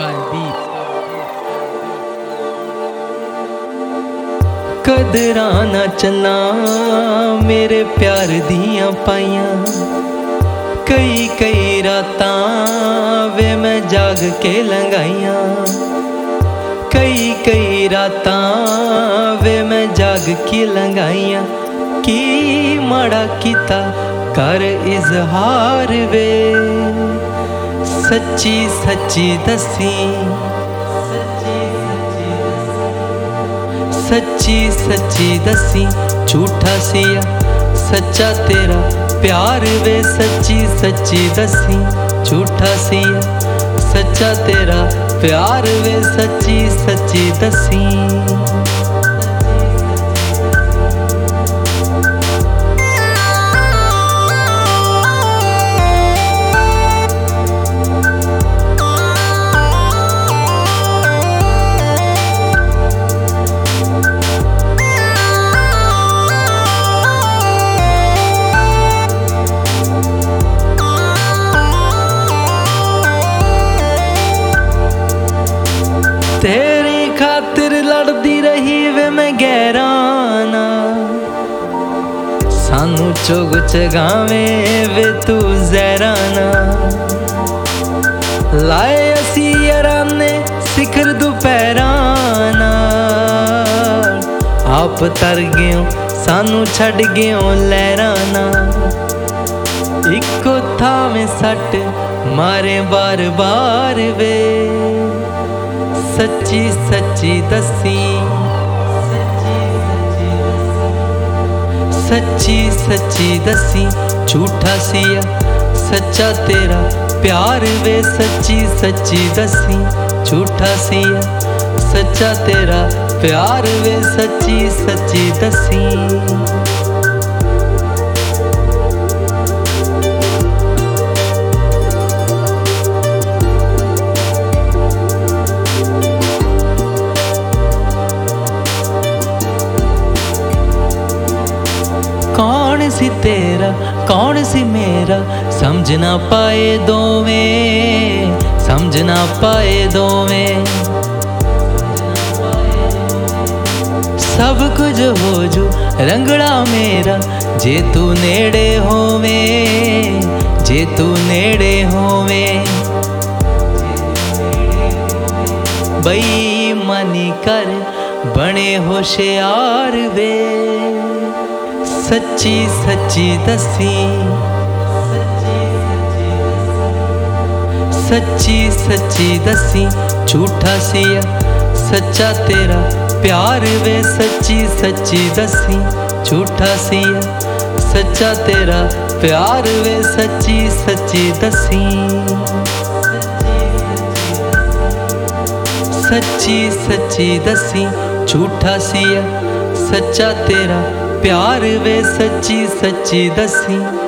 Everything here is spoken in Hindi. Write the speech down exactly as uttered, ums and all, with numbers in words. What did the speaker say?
कदरां ना चला मेरे प्यार दियां पाइयां, कई कई रातां वे मैं जाग के लंघाइयां, कई कई रातां वे मैं जाग के लंघाइयां। की माड़ा कीता कर इजहार वे, सच्ची सच्ची दसी, सच्ची सच्ची दसी झूठा सिया सच्चा तेरा प्यार वे, सच्ची सच्ची दसी झूठा सिया सच्चा तेरा प्यार वे, सच्ची सच्ची दसी। तेरी खातिर लड़दी रही वे मैं गैराना, सानू चुग चगावे वे तू जहराना, लाए असी याराने सिखर दोपहराना, आप तर गयो सानू छड़ गयो लहराना, इको थावे सट मारे बार बार वे, सच्ची सच्ची दसी, सच्ची सच्ची दसी झूठा सिया सच्चा तेरा प्यार वे, सच्ची सच्ची दसी झूठा सिया सच्चा तेरा प्यार वे, सच्ची सच्ची दसी। कौन सी तेरा कौन सी मेरा समझ ना पाए दोवें, समझ ना पाए दोवें, सब कुछ हो जू रंगड़ा मेरा जे तू नेड़े होवें, जे तू नेड़े होवें, बेईमानी कर बने होशियार वे, सच्ची सच्ची दसी, सच्ची सच्ची दसी झूठा सिया सच्चा तेरा प्यार वे, सच्ची सच्ची दसी झूठा सिया सच्चा तेरा प्यार वे, सच्ची सच्ची दसी, सच्ची सच्ची दसी झूठा सिया सच्चा तेरा प्यार वे, सच्ची सच्ची दसी।